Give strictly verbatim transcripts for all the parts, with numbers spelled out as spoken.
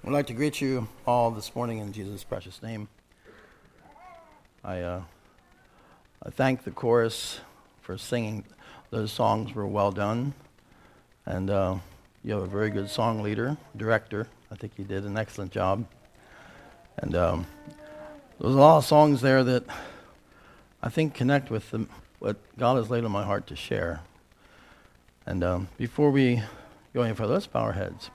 I'd like to greet you all this morning in Jesus' precious name. I, uh, I thank the chorus for singing. Those songs were well done. And uh, you have a very good song leader, director. I think he did an excellent job. And um, there's a lot of songs there that I think connect with the, what God has laid on my heart to share. And um, before we go any further, let's bow our heads.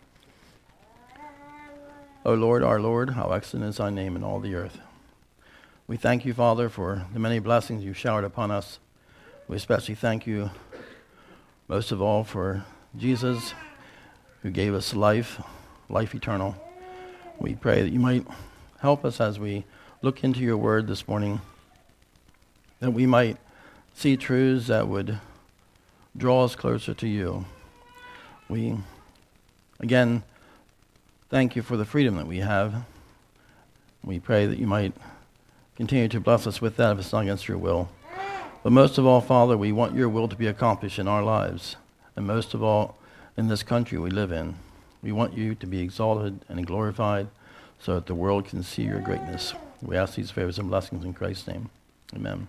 O Lord, our Lord, how excellent is thy name in all the earth. We thank you, Father, for the many blessings you've showered upon us. We especially thank you, most of all, for Jesus, who gave us life, life eternal. We pray that you might help us as we look into your word this morning, that we might see truths that would draw us closer to you. We, again, thank you for the freedom that we have. We pray that you might continue to bless us with that if it's not against your will. But most of all, Father, we want your will to be accomplished in our lives, and most of all, in this country we live in. We want you to be exalted and glorified so that the world can see your greatness. We ask these favors and blessings in Christ's name. Amen.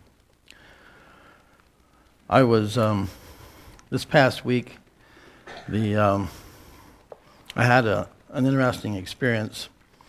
I was, um, this past week, the um, I had a an interesting experience.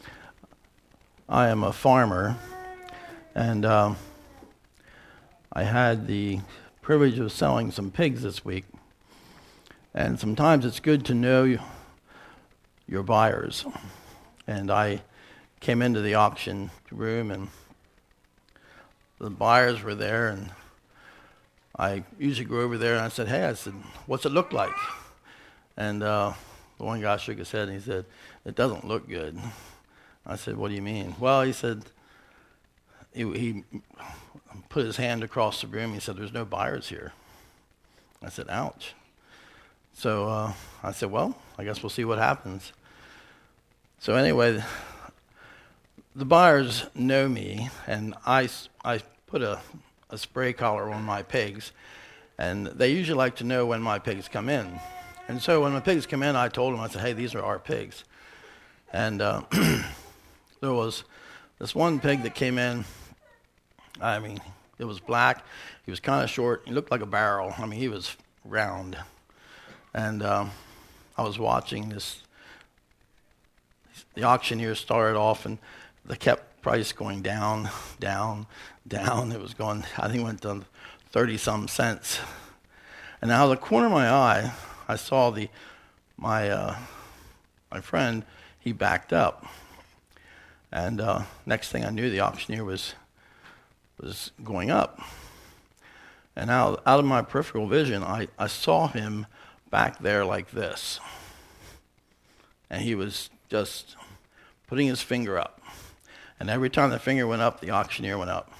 I am a farmer, and um, I had the privilege of selling some pigs this week. And sometimes it's good to know your buyers. And I came into the auction room, and the buyers were there, and I usually go over there, and I said, hey, I said, what's it look like? And uh, the one guy shook his head, and he said, it doesn't look good. I said, what do you mean? Well, he said, he, he put his hand across the room. He said, there's no buyers here. I said, ouch. So uh, I said, well, I guess we'll see what happens. So anyway, the buyers know me, and I, I put a, a spray collar on my pigs, and they usually like to know when my pigs come in. And so when the pigs come in, I told them, I said, hey, these are our pigs. And uh, there was this one pig that came in. I mean, it was black. He was kind of short. He looked like a barrel. I mean, he was round. And um, I was watching this. The auctioneer started off, and they kept price going down, down, down. It was going, I think it went to thirty-some cents. And out of the corner of my eye, I saw the my uh, my friend, he backed up. And uh, next thing I knew, the auctioneer was was going up. And out, out of my peripheral vision, I, I saw him back there like this. And he was just putting his finger up. And every time the finger went up, the auctioneer went up.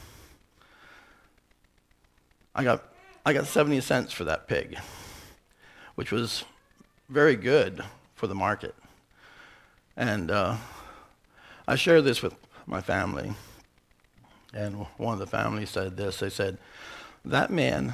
I got I got seventy cents for that pig, which was very good for the market. And uh, I shared this with my family, and one of the families said this. They said, that man,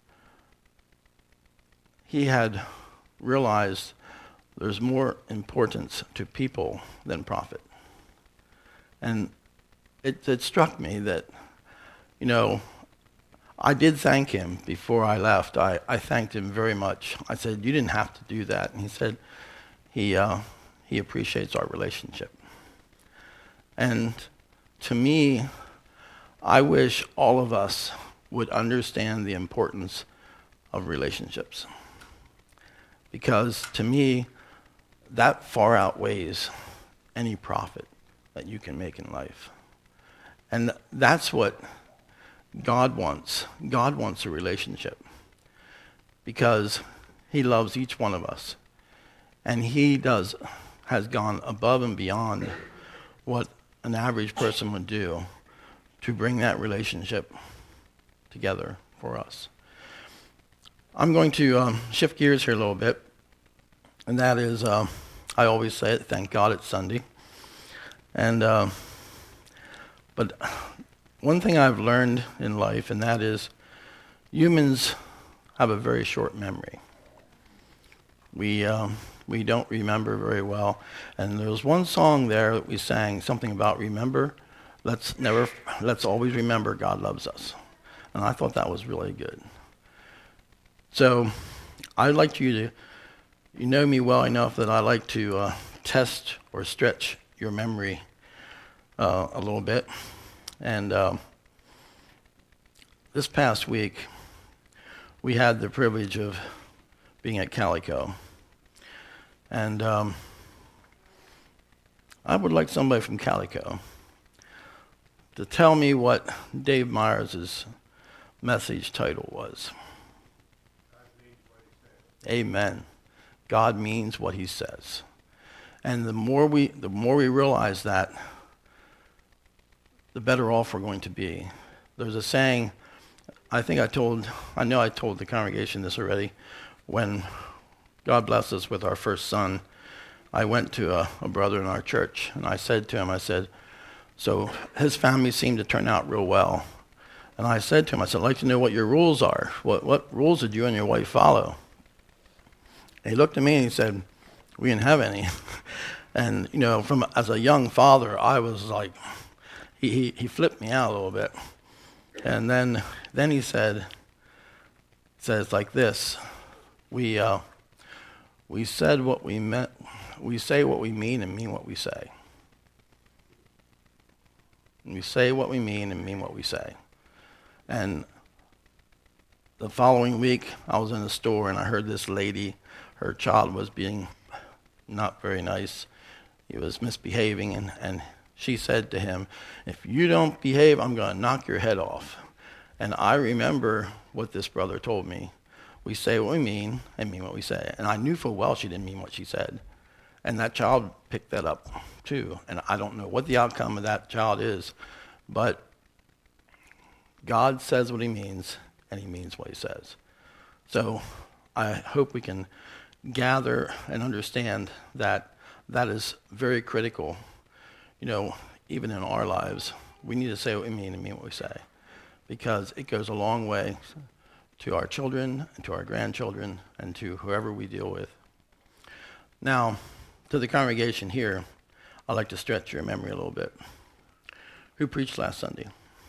he had realized there's more importance to people than profit. And it, it struck me that, you know, I did thank him before I left. I, I thanked him very much. I said, you didn't have to do that. And he said he uh, he appreciates our relationship. And to me, I wish all of us would understand the importance of relationships. Because to me, that far outweighs any profit that you can make in life. And that's what God wants. God wants a relationship because he loves each one of us. And he does, has gone above and beyond what an average person would do to bring that relationship together for us. I'm going to um, shift gears here a little bit. And that is, uh, I always say it, thank God it's Sunday. And, uh, but one thing I've learned in life, and that is humans have a very short memory. we um, we don't remember very well. And there was one song there that we sang, something about remember. Let's never, let's always remember God loves us. And I thought that was really good. So I'd like you to, you know me well enough that I like to uh, test or stretch your memory uh, a little bit. And uh, this past week, we had the privilege of being at Calico. And um, I would like somebody from Calico to tell me what Dave Myers' message title was. Amen. God means what he says. And the more we the more we realize that, the better off we're going to be. There's a saying, I think I told, I know I told the congregation this already, when God blessed us with our first son, I went to a, a brother in our church, and I said to him, I said, so his family seemed to turn out real well. And I said to him, I said, I'd like to know what your rules are. What what rules did you and your wife follow? And he looked at me and he said, we didn't have any. And, you know, from as a young father, I was like, he, he, he flipped me out a little bit. And then then he said, says like this, we uh, we said what we meant, we say what we mean and mean what we say. We say what we mean and mean what we say. And the following week, I was in the store and I heard this lady, her child was being not very nice. He was misbehaving, and, and she said to him, if you don't behave, I'm going to knock your head off. And I remember what this brother told me. We say what we mean and mean what we say. And I knew full well she didn't mean what she said. And that child picked that up too. And I don't know what the outcome of that child is, but God says what he means, and he means what he says. So I hope we can gather and understand that that is very critical. You know, even in our lives, we need to say what we mean and mean what we say, because it goes a long way to our children and to our grandchildren and to whoever we deal with. Now, to the congregation here, I'd like to stretch your memory a little bit. Who preached last Sunday?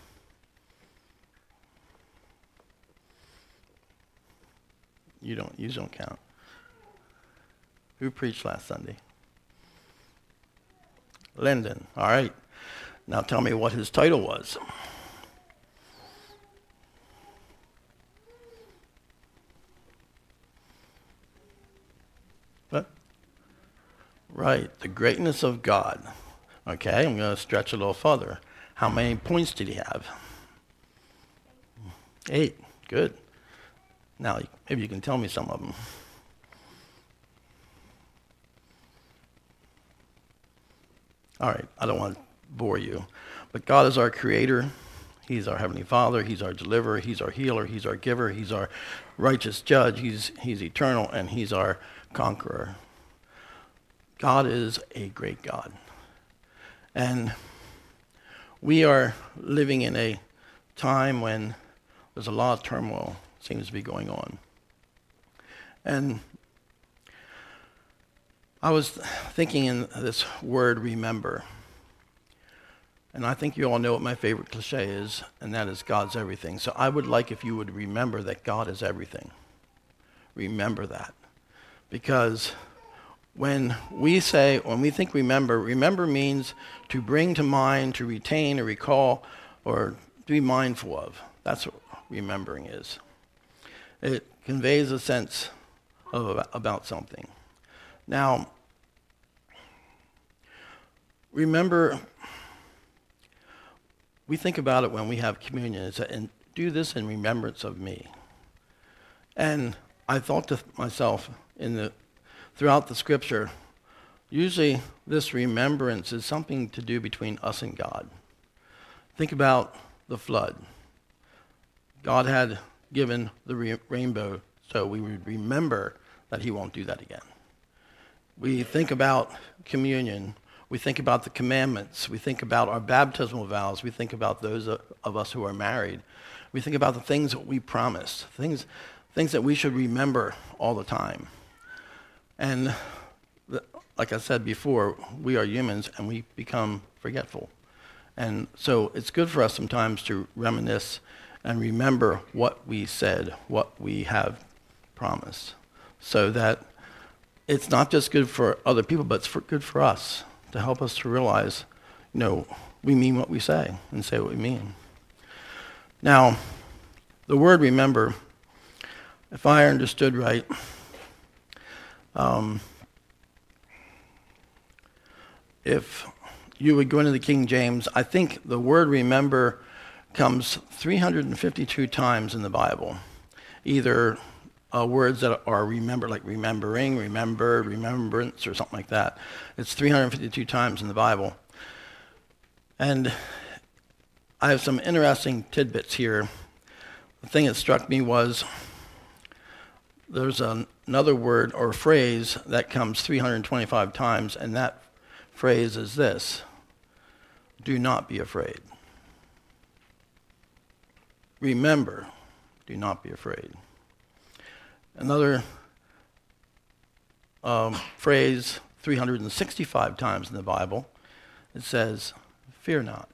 You don't, you don't count. Who preached last Sunday? Lyndon. All right. Now tell me what his title was. What? Right, the greatness of God. Okay, I'm going to stretch a little further. How many points did he have? Eight. Good. Now, maybe you can tell me some of them. All right, I don't want to bore you, but God is our creator. He's our heavenly Father. He's our deliverer. He's our healer. He's our giver. He's our righteous judge. He's, he's eternal, and he's our conqueror. God is a great God. And we are living in a time when there's a lot of turmoil seems to be going on. And I was thinking in this word, remember. And I think you all know what my favorite cliche is, and that is God's everything. So I would like if you would remember that God is everything. Remember that. Because when we say, when we think remember, remember means to bring to mind, to retain, or recall, or to be mindful of. That's what remembering is. It conveys a sense of about something. Now, remember, we think about it when we have communion, it's a, and do this in remembrance of me. And I thought to myself, in the throughout the scripture, usually this remembrance is something to do between us and God. Think about the flood. God had given the re- rainbow so we would remember that he won't do that again. We think about communion. We think about the commandments. We think about our baptismal vows. We think about those of us who are married. We think about the things that we promised, things, things that we should remember all the time. And the, like I said before, we are humans and we become forgetful. And so it's good for us sometimes to reminisce and remember what we said, what we have promised, so that it's not just good for other people, but it's for, good for us, to help us to realize, you know, we mean what we say and say what we mean. Now, the word remember, if I understood right, um, if you would go into the King James, I think the word remember comes three hundred fifty-two times in the Bible, either uh, words that are remembered, like remembering, remembered, remembrance, or something like that. It's three hundred fifty-two times in the Bible. And I have some interesting tidbits here. The thing that struck me was there's an, another word or phrase that comes three hundred twenty-five times, and that phrase is this: do not be afraid. Remember, do not be afraid. Another um, phrase, three hundred sixty-five times in the Bible, it says, fear not.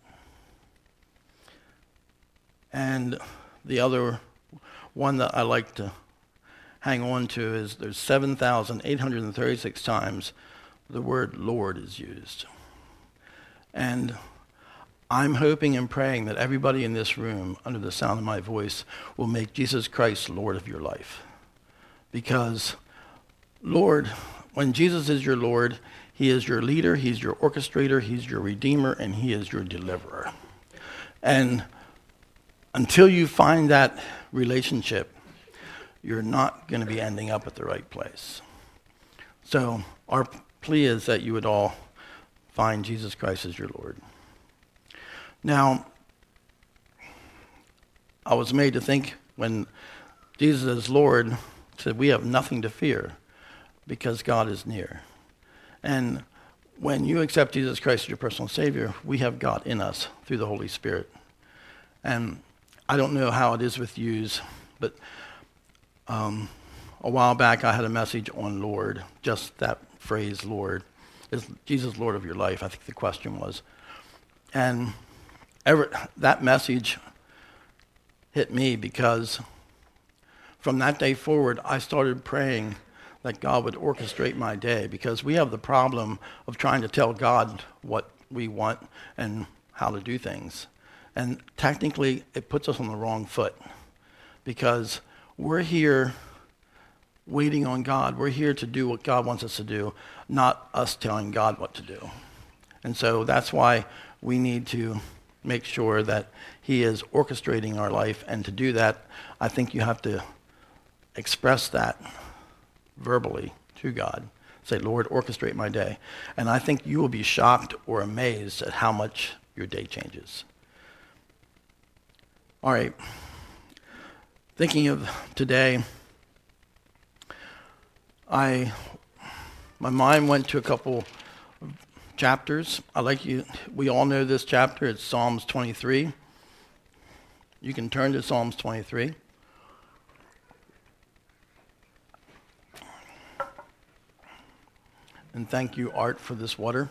And the other one that I like to hang on to is there's seven thousand eight hundred thirty-six times the word Lord is used. And I'm hoping and praying that everybody in this room, under the sound of my voice, will make Jesus Christ Lord of your life. Because, Lord, when Jesus is your Lord, he is your leader, he's your orchestrator, he's your redeemer, and he is your deliverer. And until you find that relationship, you're not going to be ending up at the right place. So our plea is that you would all find Jesus Christ as your Lord. Now, I was made to think when Jesus is Lord, said we have nothing to fear because God is near. And when you accept Jesus Christ as your personal Savior, we have God in us through the Holy Spirit. And I don't know how it is with yous, but um, a while back I had a message on Lord, just that phrase, Lord. Is Jesus Lord of your life? I think the question was. And ever, that message hit me because from that day forward, I started praying that God would orchestrate my day, because we have the problem of trying to tell God what we want and how to do things. And technically, it puts us on the wrong foot, because we're here waiting on God. We're here to do what God wants us to do, not us telling God what to do. And so that's why we need to make sure that he is orchestrating our life. And to do that, I think you have to express that verbally to God. Say, Lord, orchestrate my day. And I think you will be shocked or amazed at how much your day changes. All right. Thinking of today, I my mind went to a couple chapters. I like you. We all know this chapter. It's Psalms twenty-three. You can turn to Psalms twenty-three. And thank you, Art, for this water.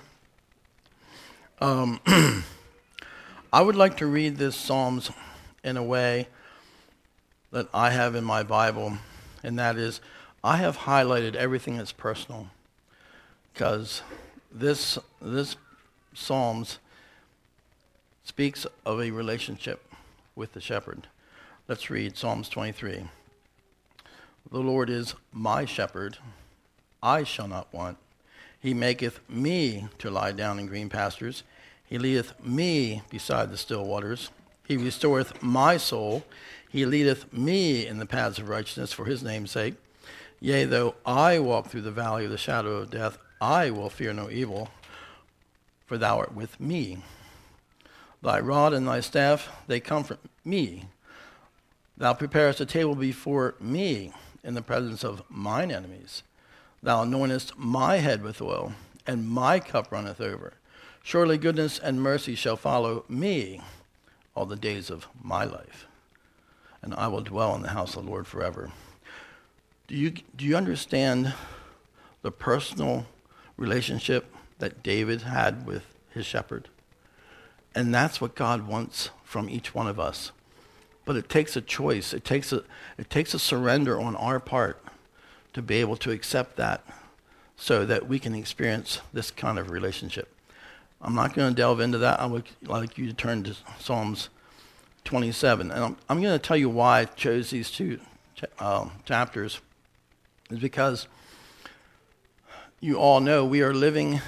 Um, I would like to read this Psalms in a way that I have in my Bible, and that is, I have highlighted everything that's personal, because this this Psalms speaks of a relationship with the shepherd. Let's read Psalms twenty-three. The Lord is my shepherd, I shall not want. He maketh me to lie down in green pastures. He leadeth me beside the still waters. He restoreth my soul. He leadeth me in the paths of righteousness for his name's sake. Yea, though I walk through the valley of the shadow of death, I will fear no evil, for thou art with me. Thy rod and thy staff, they comfort me. Thou preparest a table before me in the presence of mine enemies. Thou anointest my head with oil, and my cup runneth over. Surely goodness and mercy shall follow me all the days of my life, and I will dwell in the house of the Lord forever. Do you do you understand the personal relationship that David had with his shepherd. And that's what God wants from each one of us. But it takes a choice. It takes a, it takes a surrender on our part to be able to accept that so that we can experience this kind of relationship. I'm not going to delve into that. I would like you to turn to Psalms twenty-seven. And I'm, I'm going to tell you why I chose these two uh, chapters. Is because you all know we are living,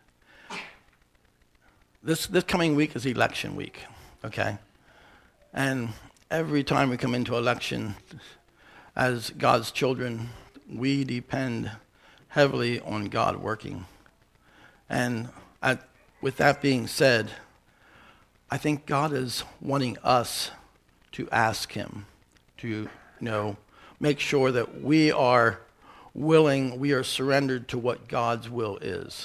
this, this coming week is election week, okay? And every time we come into election, as God's children, we depend heavily on God working. And at, with that being said, I think God is wanting us to ask him to, you know, make sure that we are willing, we are surrendered to what God's will is.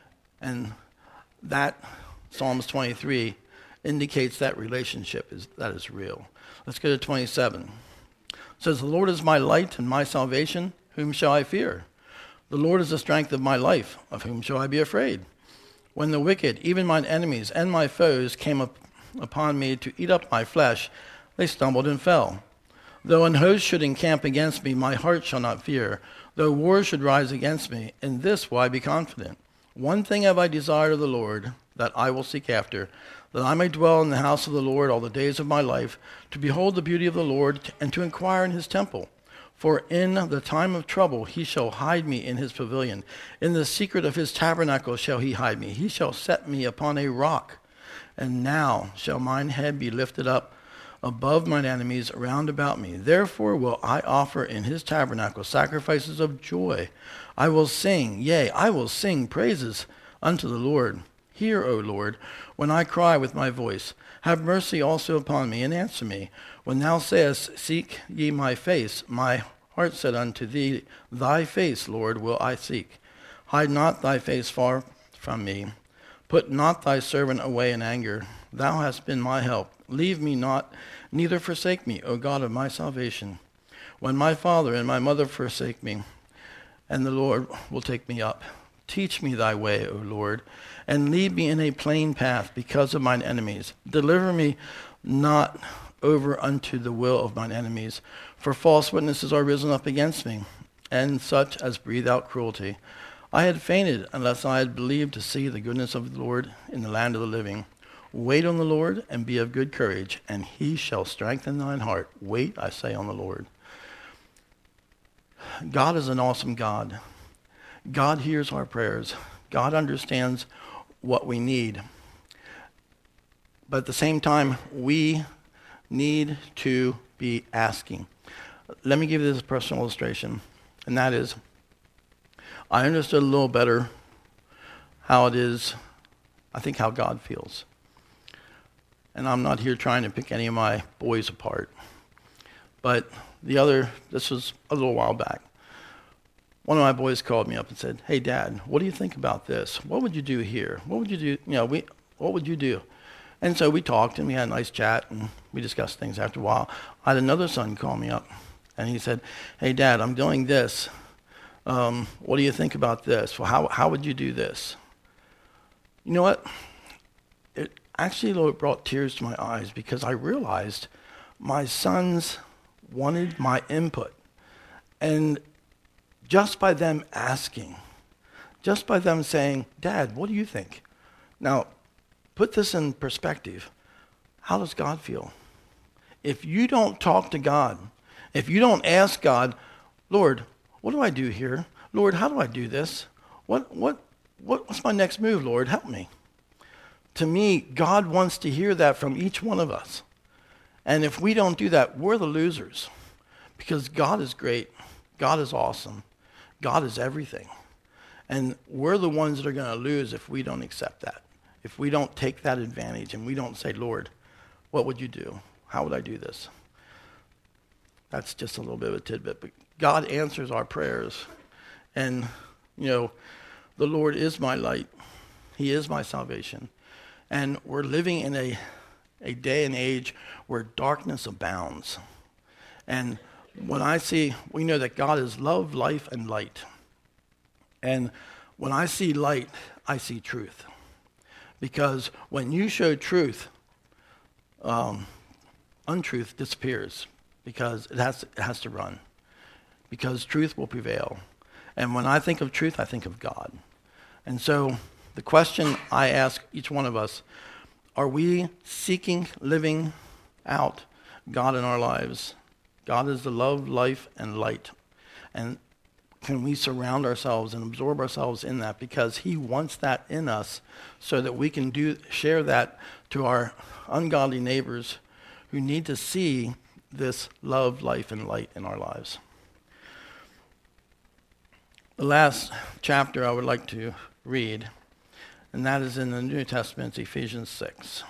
And that, Psalms twenty-three, indicates that relationship is that is real. Let's go to twenty-seven. It says, the Lord is my light and my salvation, whom shall I fear? The Lord is the strength of my life, of whom shall I be afraid? When the wicked, even mine enemies and my foes, came up upon me to eat up my flesh, they stumbled and fell. Though an host should encamp against me, my heart shall not fear. Though war should rise against me, in this will I be confident. One thing have I desired of the Lord, that I will seek after, that I may dwell in the house of the Lord all the days of my life, to behold the beauty of the Lord, and to inquire in his temple. For in the time of trouble he shall hide me in his pavilion. In the secret of his tabernacle shall he hide me. He shall set me upon a rock. And now shall mine head be lifted up above mine enemies round about me. Therefore will I offer in his tabernacle sacrifices of joy. I will sing, yea, I will sing praises unto the Lord. Hear, O Lord, when I cry with my voice. Have mercy also upon me, and answer me. When thou sayest, seek ye my face, my heart said unto thee, thy face, Lord, will I seek. Hide not thy face far from me. Put not thy servant away in anger. Thou hast been my help. Leave me not, neither forsake me, O God of my salvation. When my father and my mother forsake me, and the Lord will take me up. Teach me thy way, O Lord, and lead me in a plain path because of mine enemies. Deliver me not over unto the will of mine enemies, for false witnesses are risen up against me, and such as breathe out cruelty. I had fainted unless I had believed to see the goodness of the Lord in the land of the living. Wait on the Lord and be of good courage, and he shall strengthen thine heart. Wait, I say, on the Lord. God is an awesome God. God hears our prayers. God understands what we need. But at the same time, we need to be asking. Let me give you this personal illustration, and that is, I understood a little better how it is, I think, how God feels. And I'm not here trying to pick any of my boys apart. But the other, this was a little while back. One of my boys called me up and said, hey, Dad, what do you think about this? What would you do here? What would you do? You know, we, what would you do? And so we talked, and we had a nice chat, and we discussed things. After a while, I had another son call me up, and he said, hey, Dad, I'm doing this. Um, what do you think about this? Well, how, how would you do this? You know what? It actually, Lord, brought tears to my eyes because I realized my sons wanted my input. And just by them asking, just by them saying, Dad, what do you think? Now, put this in perspective. How does God feel? If you don't talk to God, if you don't ask God, Lord, what do I do here? Lord, how do I do this? What, what, what, what's my next move, Lord? Help me. To me, God wants to hear that from each one of us. And if we don't do that, we're the losers. Because God is great. God is awesome. God is everything. And we're the ones that are going to lose if we don't accept that. If we don't take that advantage and we don't say, Lord, what would you do? How would I do this? That's just a little bit of a tidbit. But God answers our prayers. And, you know, the Lord is my light. He is my salvation. And we're living in a, a day and age where darkness abounds. And when I see, we know that God is love, life, and light. And when I see light, I see truth. Because when you show truth, um, untruth disappears because it has, to, it has to run. Because truth will prevail. And when I think of truth, I think of God. And so the question I ask each one of us, are we seeking, living out God in our lives? God is the love, life, and light. And can we surround ourselves and absorb ourselves in that? Because he wants that in us so that we can do share that to our ungodly neighbors who need to see this love, life, and light in our lives. The last chapter I would like to read, and that is in the New Testament, Ephesians six.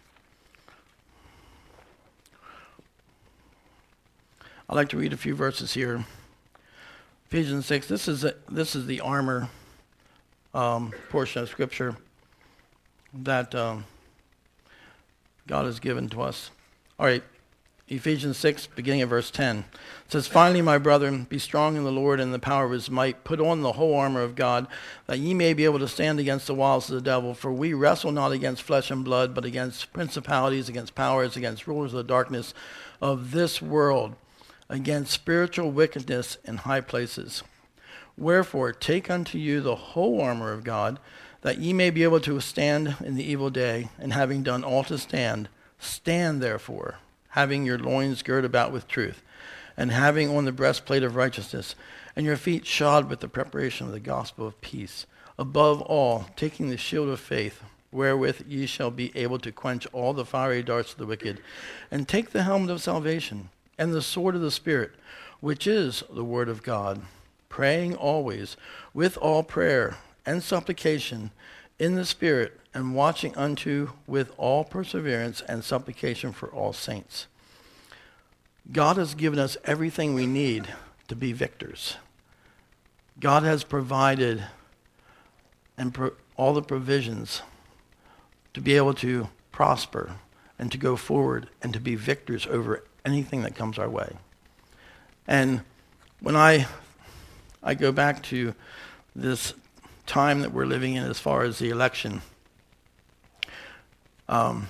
I'd like to read a few verses here. Ephesians six, this is, a, this is the armor um, portion of Scripture that um, God has given to us. All right, Ephesians six, beginning of verse ten. It says, "Finally, my brethren, be strong in the Lord and the power of his might. Put on the whole armor of God, that ye may be able to stand against the wiles of the devil. For we wrestle not against flesh and blood, but against principalities, against powers, against rulers of the darkness of this world, against spiritual wickedness in high places. Wherefore, take unto you the whole armor of God, that ye may be able to withstand in the evil day, and having done all to stand, stand therefore, having your loins girt about with truth, and having on the breastplate of righteousness, and your feet shod with the preparation of the gospel of peace. Above all, taking the shield of faith, wherewith ye shall be able to quench all the fiery darts of the wicked, and take the helmet of salvation, and the sword of the Spirit, which is the word of God, praying always with all prayer and supplication in the Spirit, and watching unto with all perseverance and supplication for all saints." God has given us everything we need to be victors. God has provided and pro- all the provisions to be able to prosper and to go forward and to be victors over anything that comes our way. And when I I go back to this time that we're living in as far as the election, um,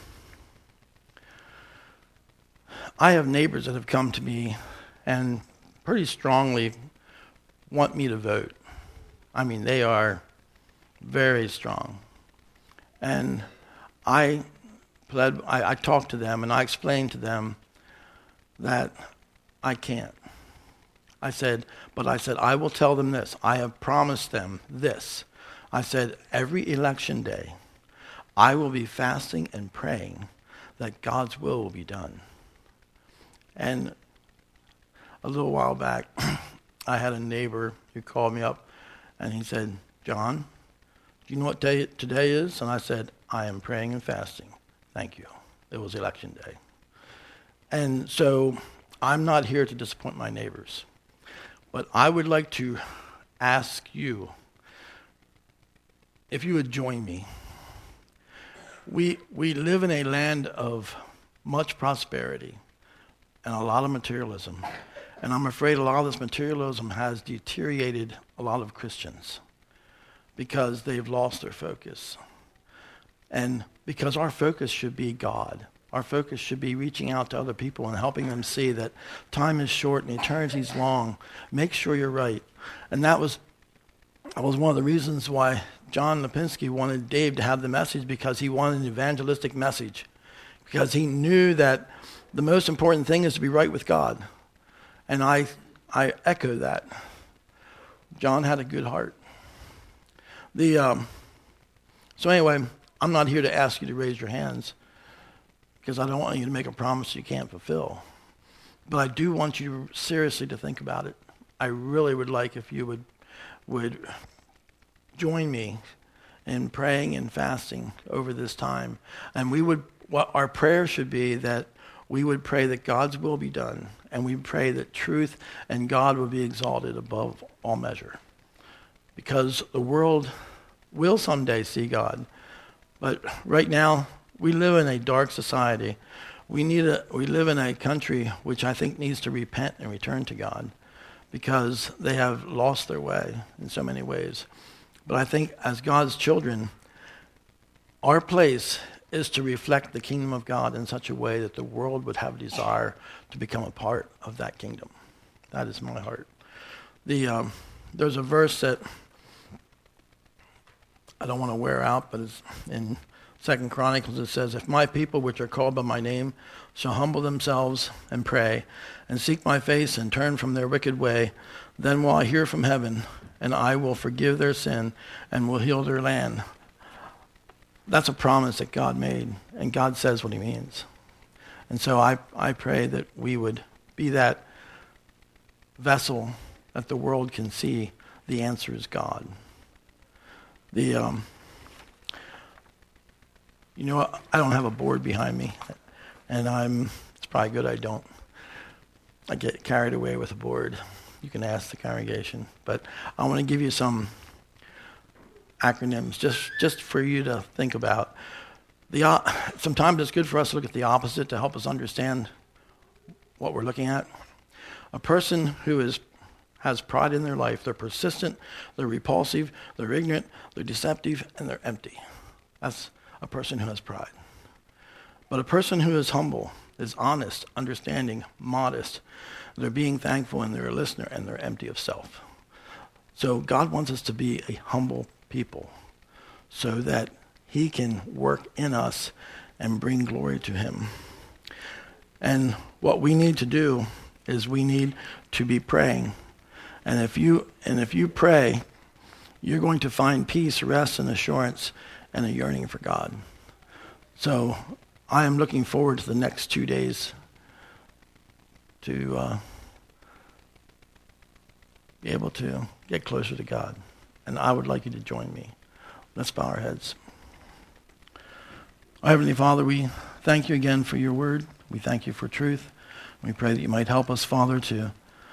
I have neighbors that have come to me and pretty strongly want me to vote. I mean, they are very strong. And I pled, I, I talked to them and I explained to them that I can't. I said, but I said, I will tell them this. I have promised them this. I said, every election day, I will be fasting and praying that God's will will be done. And a little while back, I had a neighbor who called me up, and he said, "John, do you know what day today is?" And I said, "I am praying and fasting. Thank you." It was election day. And so I'm not here to disappoint my neighbors. But I would like to ask you if you would join me. We we live in a land of much prosperity and a lot of materialism. And I'm afraid a lot of this materialism has deteriorated a lot of Christians because they've lost their focus. And because our focus should be God. Our focus should be reaching out to other people and helping them see that time is short and eternity is long. Make sure you're right. And that was, that was one of the reasons why John Lipinski wanted Dave to have the message, because he wanted an evangelistic message. Because he knew that the most important thing is to be right with God. And I, I echo that. John had a good heart. The um, so anyway, I'm not here to ask you to raise your hands, because I don't want you to make a promise you can't fulfill. But I do want you seriously to think about it. I really would like if you would would join me in praying and fasting over this time. And we would, what our prayer should be that we would pray that God's will be done, and we pray that truth and God will be exalted above all measure. Because the world will someday see God. But right now, we live in a dark society. We need a, we live in a country which I think needs to repent and return to God, because they have lost their way in so many ways. But I think as God's children, our place is to reflect the kingdom of God in such a way that the world would have a desire to become a part of that kingdom. That is my heart. The um, there's a verse that I don't want to wear out, but it's in Second Chronicles. It says, "If my people, which are called by my name, shall humble themselves and pray, and seek my face and turn from their wicked way, then will I hear from heaven, and I will forgive their sin and will heal their land." That's a promise that God made, and God says what he means. And so I, I pray that we would be that vessel that the world can see the answer is God. The um, you know, I don't have a board behind me, and I'm it's probably good I don't. I get carried away with a board. You can ask the congregation, but I want to give you some acronyms just, just for you to think about. The uh, sometimes it's good for us to look at the opposite to help us understand what we're looking at. A person who is has pride in their life, they're persistent, they're repulsive, they're ignorant, they're deceptive, and they're empty. That's a person who has pride. But a person who is humble is honest, understanding, modest. They're being thankful, and they're a listener, and they're empty of self. So God wants us to be a humble people so that he can work in us and bring glory to him. And what we need to do is we need to be praying. And if you and if you pray, you're going to find peace, rest, and assurance, and a yearning for God. So I am looking forward to the next two days to uh, be able to get closer to God. And I would like you to join me. Let's bow our heads. Our Heavenly Father, we thank you again for your word. We thank you for truth. We pray that you might help us, Father, to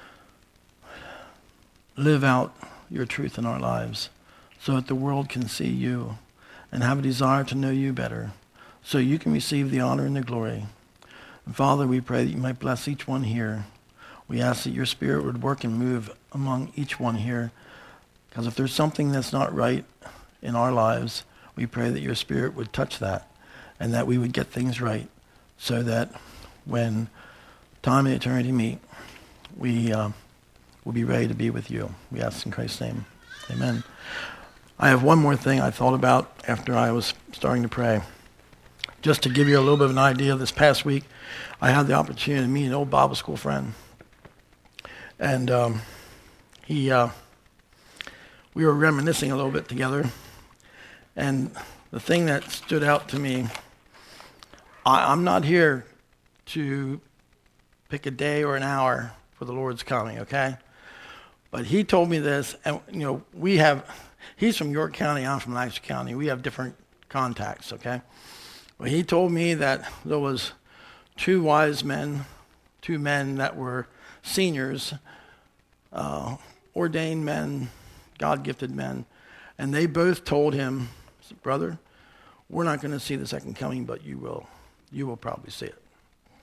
live out your truth in our lives so that the world can see you and have a desire to know you better so you can receive the honor and the glory. And Father, we pray that you might bless each one here. We ask that your Spirit would work and move among each one here. Because if there's something that's not right in our lives, we pray that your Spirit would touch that and that we would get things right so that when time and eternity meet, we uh, will be ready to be with you. We ask in Christ's name. Amen. I have one more thing I thought about after I was starting to pray. Just to give you a little bit of an idea, this past week, I had the opportunity to meet an old Bible school friend. And um, he... Uh, We were reminiscing a little bit together, and the thing that stood out to me, I, I'm not here to pick a day or an hour for the Lord's coming, okay? But he told me this, and you know, we have, he's from York County, I'm from Lancaster County. We have different contacts, okay? Well, he told me that there was two wise men, two men that were seniors, uh, ordained men, God-gifted men, and they both told him, "Brother, we're not going to see the second coming, but you will. You will probably see it."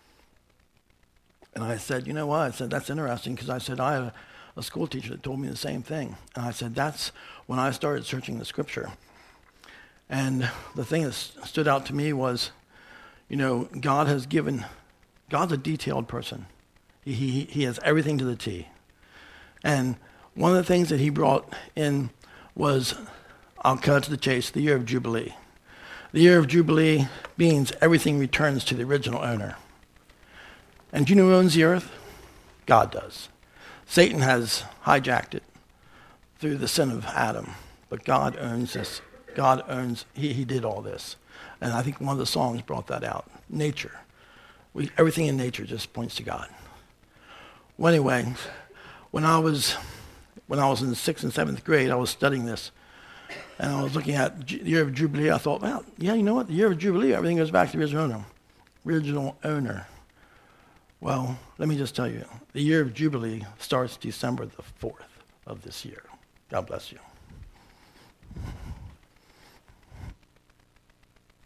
And I said, you know what? I said, that's interesting, because I said, I had a, a school teacher that told me the same thing. And I said, that's when I started searching the scripture. And the thing that stood out to me was, you know, God has given, God's a detailed person. He, he, he has everything to the T. And one of the things that he brought in was, I'll cut to the chase, the year of Jubilee. The year of Jubilee means everything returns to the original owner. And do you know who owns the earth? God does. Satan has hijacked it through the sin of Adam, but God owns this. God owns, he, he did all this. And I think one of the songs brought that out. Nature. We, everything in nature just points to God. Well, anyway, when I was... When I was in the sixth and seventh grade, I was studying this, and I was looking at the year of Jubilee. I thought, well, yeah, you know what? The year of Jubilee, everything goes back to the original owner. Original owner. Well, let me just tell you, the year of Jubilee starts December the fourth of this year. God bless you.